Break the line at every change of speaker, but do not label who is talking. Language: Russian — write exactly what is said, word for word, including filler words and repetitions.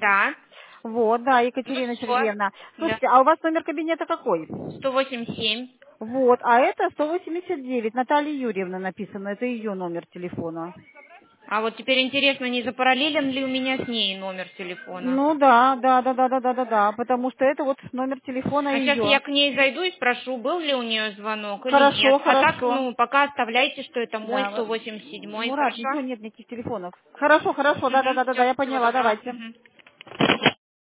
Да.
Вот, да, Екатерина
Ну,
Сергеевна.
да.
Слушайте, а у вас номер кабинета какой?
сто восемьдесят семь.
Вот, а это сто восемьдесят девять. Наталья Юрьевна написано, это ее номер телефона.
А вот теперь интересно, не запараллелен ли у меня с ней номер телефона?
Ну да, да, да, да, да, да, да, да, потому что это вот номер телефона
А сейчас
ее.
я к ней зайду и спрошу, был ли у нее звонок или нет.
Хорошо,
А так,
хорошо.
ну, пока оставляйте, что это мой
Да,
сто восемьдесят семь,
Мурат, у
хорошо?
него нет никаких телефонов. Хорошо, хорошо, да, да,
Угу,
да, да, да,
все,
я
всего
поняла,
доброго.
давайте.
Мгм.